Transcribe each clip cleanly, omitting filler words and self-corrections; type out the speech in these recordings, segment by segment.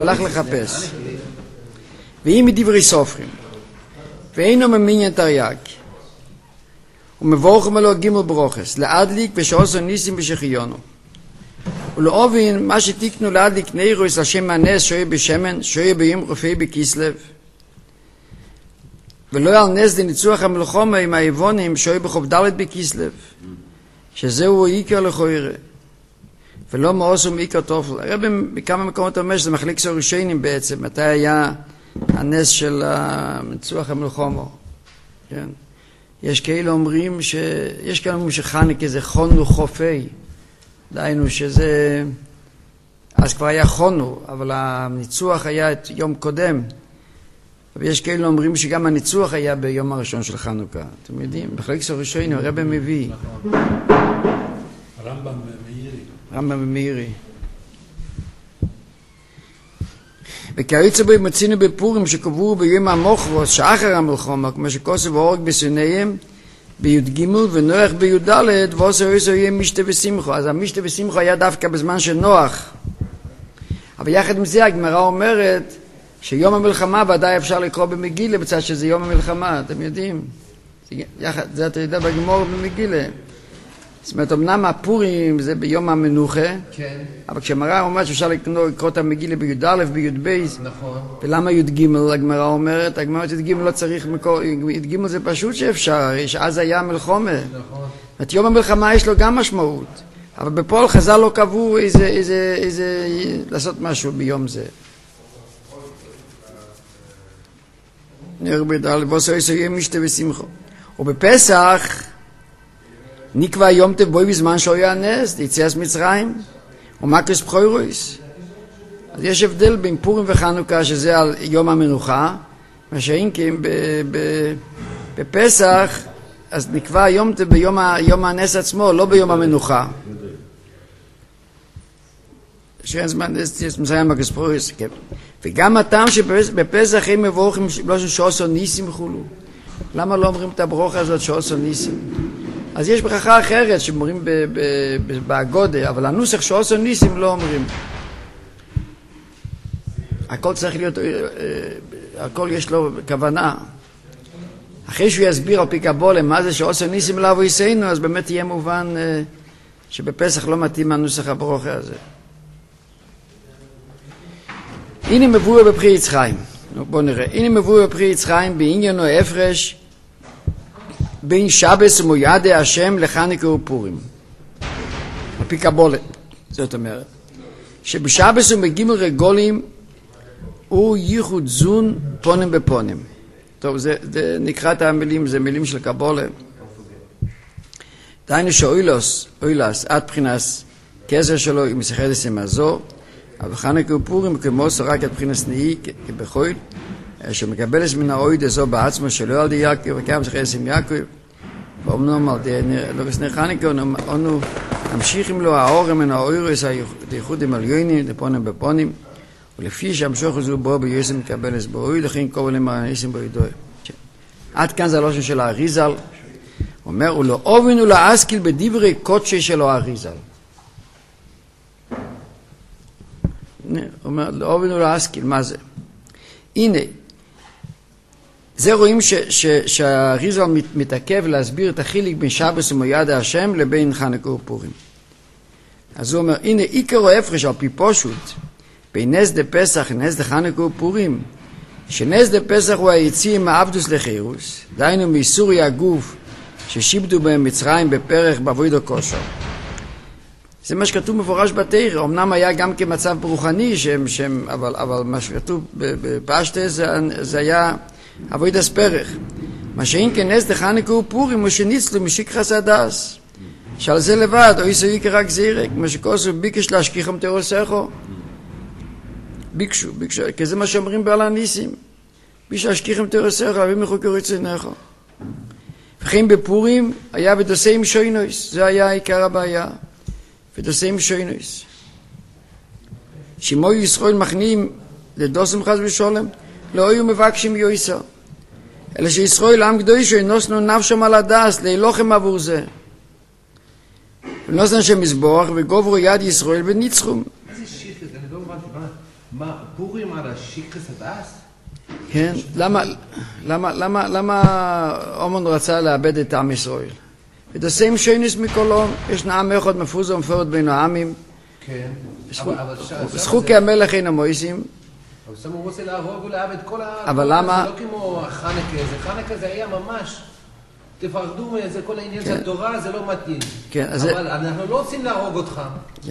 הלך לחפש. ואם מדברי סופרים, ואינו ממניין תרי"ג, ומבורכם אלו גימל ברוכס, להדליק ושעושו ניסים ושחיונו. ולאובין מה שתיקנו להדליק נירוס על שם הנס שויה בשמן, שויה ביום רופאי בכיסלב. ולא על נס לניצוח המלחומה עם היוונים שויה בחוב ד' בכיסלב, שזהו עיקר לכוירה. ולא מאוסו מעיקר תופל. הרב בכמה מקומות אומר שזה מחליק סורשיינים בעצם, מתי היה הנס של ניצוח המלחומה. כן. יש כאלה אומרים שחנוכה זה חונו חופי, דהיינו שזה, אז כבר היה חונו, אבל הניצוח היה את יום קודם, ויש כאלה אומרים שגם הניצוח היה ביום הראשון של חנוכה. אתם יודעים, בחלק סורשיינים הרב מביא. רמב"ם ומאירי. וכאריצה בו מצינו בפורים שקבעו ביום המוחרוס שאחר המלחומה, כמו שכוסף והורג בסיניהם בי"ג ונוח בי"ד, ועושה יהיה משתה ושמחו. אז המשתה ושמחו היה דווקא בזמן של נוח. אבל יחד עם זה הגמרא אומרת שיום המלחמה ודאי אפשר לקרוא במגילה בצד שזה יום המלחמה, אתם יודעים. זה אתה יודע בגמור במגילה. זאת אומרת, אמנם הפורים זה ביום המנוחה, כן. אבל כשהגמרא אומרת שאפשר לקרוא את המגילה בי"א, בי"ב, נכון. ולמה י"ג הגמרא אומרת? הגמרא אומרת י"ג לא צריך מקור, י"ג זה פשוט שאפשר, שאז היה מלחמה. נכון. זאת יום המלחמה יש לו גם משמעות, אבל בפועל חז"ל לא קבעו איזה לעשות משהו ביום זה. נר בי"ד, ועושה יהיה משתה ושמחו. ובפסח נקבע יום טוב בוי בזמן שהיה הנס, יציאת מצרים, ומקס בכורוס. אז יש הבדל בין פורים וחנוכה, שזה על יום המנוחה, מה שאם בפסח, אז נקבע יום טוב ביום הנס עצמו, לא ביום המנוחה. שאין זמן נס, מצרים מקס בכורוס. וגם הטעם שבפסח הם מבורכים לא שעושו ניסים חולו. למה לא אומרים את הברוכה הזאת שעושו ניסים? אז יש ברכה אחרת שאומרים בהגודה, אבל הנוסח שעושו ניסים לא אומרים. הכל צריך להיות, הכל יש לו כוונה. אחרי שהוא יסביר על פי קבולה מה זה שעושו ניסים לאו יסיינו, אז באמת יהיה מובן שבפסח לא מתאים הנוסח הברוכה הזה. הנה מבואר בפרי יצחיים. בואו נראה. הנה מבואר בפרי יצחיים בעניינו הפרש בין שבס ומוידי השם לחנוכה ופורים. על פי קבולה, זאת אומרת. שבשבס ומגימל רגולים הוא ייחוד זון פונים בפונים. טוב, זה נקרא את המילים, זה מילים של קבולה. דהיינו שאוילוס, עד בחינס כסר שלו עם מסחדס עם הזו, אבל חנוכה ופורים כמו רק עד בחינס נאי כבחויל, שמקבלס מן האויד הזו בעצמו שלא על די יעקב וכמה מסחדס עם יעקב, ואומנם על די לא בסני חנוכה, אנו נמשיכים לו האור מן האוירוס הייחודים על יוינים, דפונים בפונים, ולפי שהמשוך הזו בו ביוסם מקבלס באויד, לכן קובל למרניסים באוידוי. עד כאן זה הלושן של האריזל, אומר, ולא אובן ולא אסקיל בדברי קודשי שלו האריזל. אומר, לא אובן ולא אסקיל, מה זה? הנה, זה רואים שהאריזל מתעכב להסביר את החיליק בין שבס ומוידי השם לבין חנוכה ופורים. אז הוא אומר, הנה, עיקר ההפרש על פי פשוט, בין נס דה פסח ונס דה חנוכה ופורים, שנס דה פסח הוא היציאה מעבדוס לחירוס, דהיינו מאיסורי הגוף ששיבדו בהם מצרים בפרח בעבודו כושר. זה מה שכתוב מפורש בתורה, אמנם היה גם כמצב רוחני, אבל מה שכתוב בפשטה זה היה עבודת פרח. מה שאין כנס דה חנוכה ופורים הוא שניצלו משכחת הדס. שעל זה לבד, או יסוי כרק זירק, מה שכוסו ביקש להשכיחם תירוסךו. ביקשו, כי זה מה שאומרים בעל הניסים. ביקש להשכיחם תירוסךו, להביא מחוקר רצונך. וכן בפורים היה ודוסים שוינויס, זה היה עיקר הבעיה. ודוסים שוינויס. שמוי ישראל מכניעים לדוסם חס ושולם, לא היו מבקשים יויסה. אלא שישראל עם קדוש נוסנו נפשם על הדס, להילוחם עבור זה. ונוסנו שם מזבוח וגוברו יד ישראל וניצחום. איזה שיחד, אני לא מבין, מה, פורים על השיקרס הדס? כן, למה אומן רצה לאבד את עם ישראל? את הסיים שוינס מקולום, יש נעם אחד מפוזר ומפורד בין העמים. כן. זכוקי המלך אין המויסים. אבל שם הוא רוצה להרוג ולאבד כל ה... אבל למה? זה לא כמו חנקה, חנקה זה היה ממש... תפחדו מזה, כל העניין של התורה זה לא מתאים. אבל אנחנו לא רוצים להרוג אותך.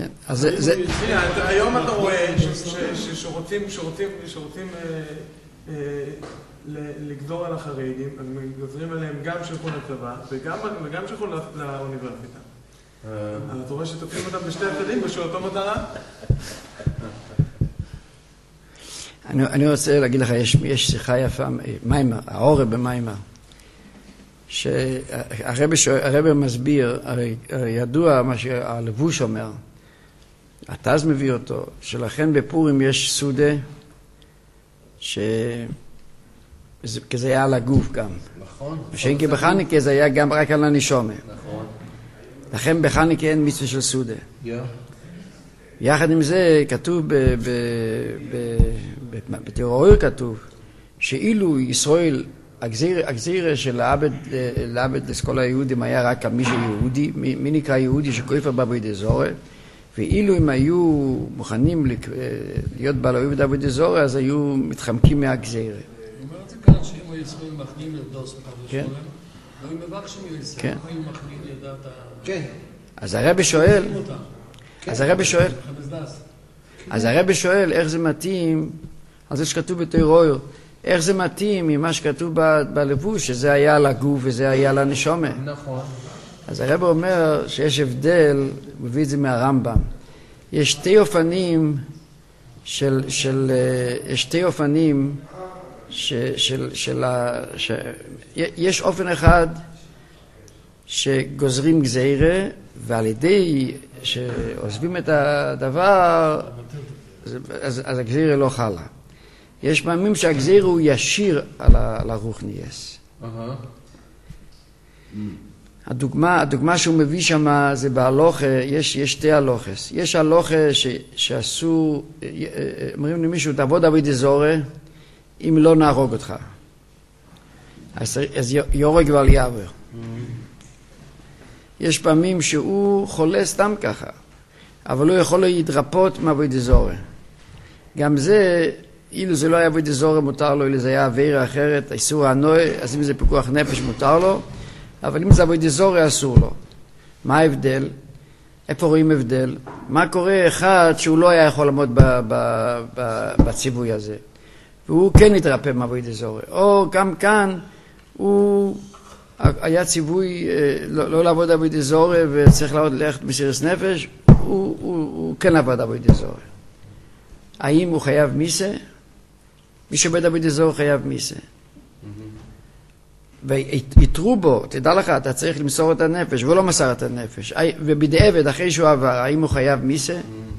היום אתה רואה שרוצים לגזור על החרדים, אז גוזרים עליהם גם שילכו לצבא וגם שילכו לאוניברסיטה. אז אתה רואה שתוקפים אותם בשתי הצדדים בשביל אותו מטרה? אני רוצה להגיד לך, יש שיחה יפה, מיימר, העורב במיימר, שהרבא מסביר, הרי ידוע מה שהלבוש אומר, התז מביא אותו, שלכן בפורים יש סודה, כזה היה על הגוף גם. נכון. ושאין כי בחניקה זה היה גם רק על הנשומה. נכון. לכן בחניקה אין מצווה של סודה. יחד עם זה כתוב בתיאוריה כתוב שאילו ישראל הגזירה של לעבד לכל היהודים היה רק על מי שיהודי, מי נקרא יהודי שכופר בעבודת זרה, ואילו הם היו מוכנים להיות בעלי בעבודת זרה אז היו מתחמקים מהגזירה. הוא אומר את זה כאן שאם היו ישראל מכנים לדוס פרדס שולם, לא היו מבקשים יוסף, היו מכנים לדעת ה... כן. אז הרבי שואל איך זה מתאים, על זה שכתוב בתיאוריה, איך זה מתאים ממה שכתוב בלבוש, שזה היה על הגוף וזה היה על הנשומה. נכון. אז הרבי אומר שיש הבדל, הוא מביא את זה מהרמב"ם. יש שתי אופנים יש אופן אחד שגוזרים גזירה, ועל ידי שעוזבים את הדבר, אז הגזירה לא חלה. יש פעמים שהגזירה הוא ישיר על הרוחניאס. הדוגמה שהוא מביא שם זה בהלוכה, יש שתי הלוכס. יש הלוכה שעשו, אומרים למישהו, תעבוד עבודת זרה, אם לא נהרוג אותך. אז יורג ועל יעבר. יש פעמים שהוא חולה סתם ככה, אבל לא יכול להתרפות מעבודת זרה. גם זה, אילו זה לא היה עבודת זרה מותר לו, אילו זה היה עבירה אחרת, איסור הנוי, אז אם זה פיקוח נפש מותר לו, אבל אם זה עבודת זרה אסור לו. מה ההבדל? איפה רואים הבדל? מה קורה אחד שהוא לא היה יכול לעמוד בציווי הזה, והוא כן התרפא מעבודת זרה, או גם כאן הוא היה ציווי לא לעבוד עבודת זרה וצריך ללכת מסירות נפש, הוא כן עבד עבודת זרה. האם הוא חייב מיסה? מי שעובד עבודת זרה חייב מיסה. ויתרו בו, תדע לך, אתה צריך למסור את הנפש, והוא לא מסר את הנפש. ובדיעבד, אחרי שהוא עבר, האם הוא חייב מיסה?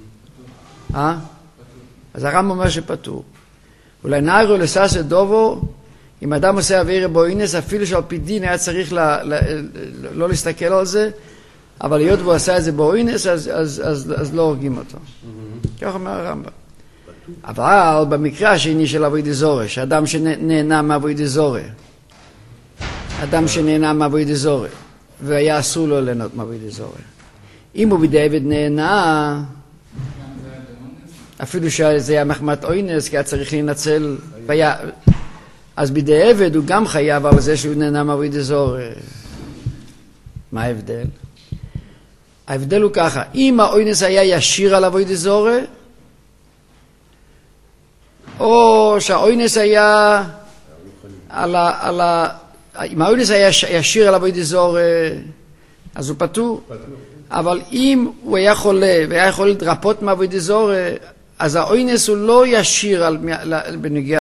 אז הרמב"ם אומר שפטור. אולי נערו לססת דובו, אם אדם עושה עבירה באינוס, אפילו שעל פי דין היה צריך לא להסתכל על זה, אבל היות והוא עשה את זה באינוס, אז לא הורגים אותו. כך אומר הרמב"ם. אבל במקרה השני של עבודת זרה, שאדם שנהנה מעבודת זרה, אדם שנהנה מעבודת זרה, והיה אסור לו ליהנות מעבודת זרה. אם הוא בדיעבד נהנה, אפילו שזה היה מחמת אינוס, כי היה צריך להינצל, אז בדיעבד הוא גם חייב על זה שהוא נהנה מעבודת זרה. מה ההבדל? ההבדל הוא ככה, אם האינוס היה ישיר על עבודת זרה, או שהאינוס היה אם האינוס היה ישיר על עבודת זרה, אז הוא פטור. אבל אם הוא היה חולה והיה יכול להתרפות מעבודת זרה, אז האינוס הוא לא ישיר בנוגע